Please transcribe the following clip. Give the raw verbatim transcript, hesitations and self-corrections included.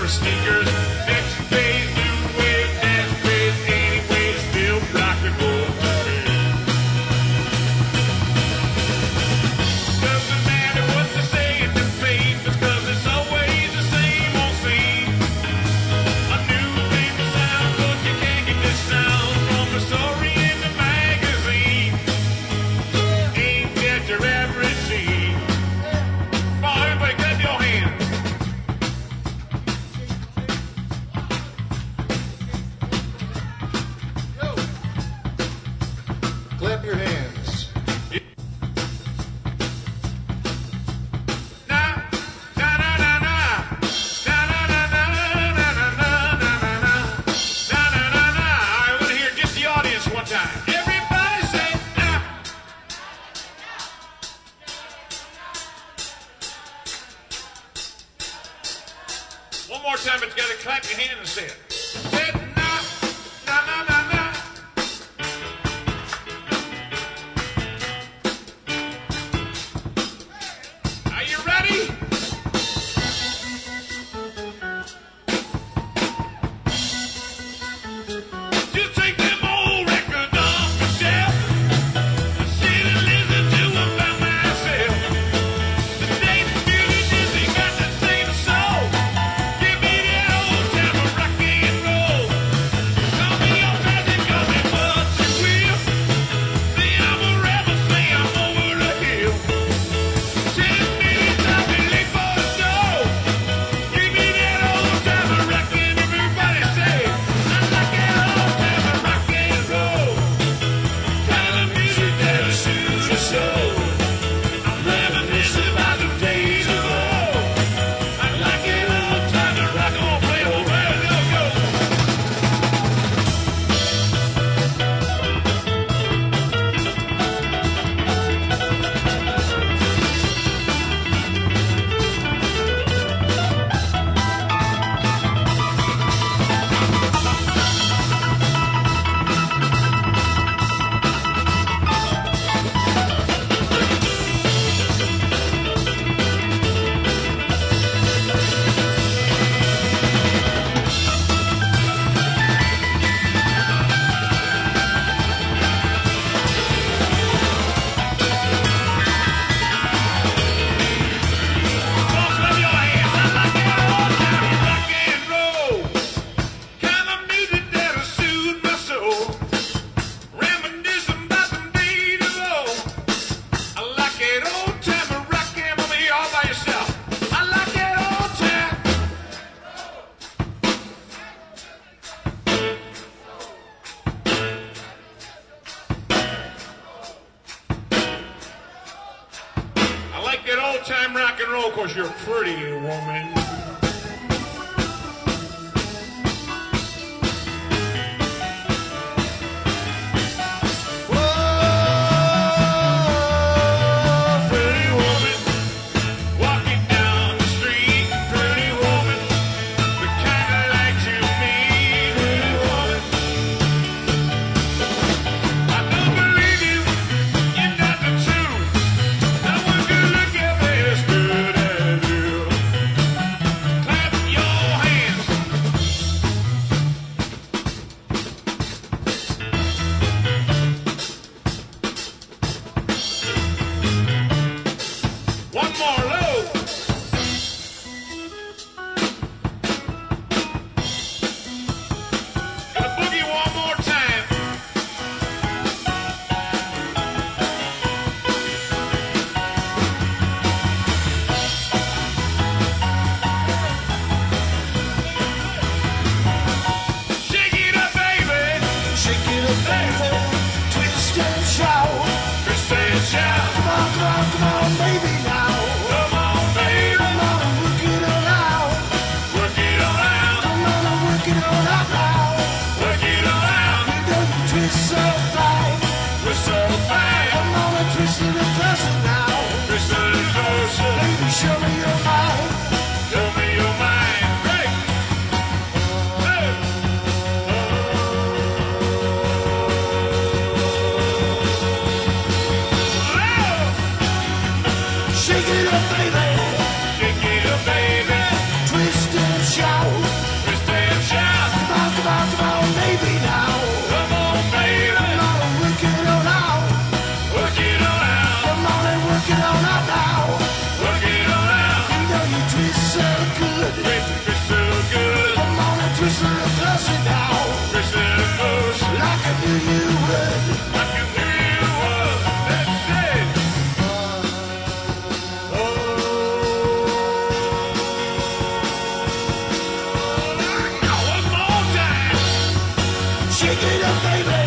for sneakers. Next phase, new wave, dance craze, anyway, still rock and roll to me. Doesn't matter what they say at the papers, 'cause it's always the same old scene. A new famous sound, but you can't get this sound from the story in the magazine. Ain't that your average scene? Come on, everybody, clap your hands. Clap your hands. Na, na, na, na, na. Na, na, na, na, na, na, na, na, na, na. Na, na, na, na. I want to hear just the audience one time. Everybody say na. One more time, but you got to clap your hands and say it. Say it, na, na, na, na, na. Are you ready? Just take them old records off the shelf. Sit and listen to them by myself. The days of beauty just ain't got that same soul. Give me that old time of rock and roll. Call me your cousin, call me what you will. Say I'm a rebel, say I'm over the hill. Ten minutes, I'll be late for the show. Give me that old time of rock and everybody say, I like that old time of rock and roll. Kind of music that'll soothe your soul. I'm reminiscing about the days of old. I like that old time of rock and roll. Play on, play on, go, go. Come on, clap your hands. I like that old time of rock and roll. Kind of music that'll soothe my soul. Reminiscing about them days of old. I like that old time of rock and roll. Here all by yourself. I like that old time. I like that old time rock and roll, 'cause you're a pretty woman. Whoa, pretty woman, walking down the street, pretty woman, the kind I like to meet, pretty woman. I don't believe you, you're not the truth. No one can look at me as good as you. Clap your hands. One more low. Gonna boogie one more time. Shake it up, baby. Shake it up, baby. Twist and shout. Twist and shout. Come on, come on, come on, baby, now. Come on, baby. Come on, work it on out. Work it on out. Come on, work it on out now. Work it on out. You don't twist so fine. We're so fine. Come on and twist it and press it now. Twist it closer. Baby, show me your mind. Show me your mind. Break. Hey. Shake it up, baby. Shake it up, baby. Twist and shout. bust it down Press it close. like I knew you would. Like you knew you would. That's it. Oh, one more time. Shake it up, baby.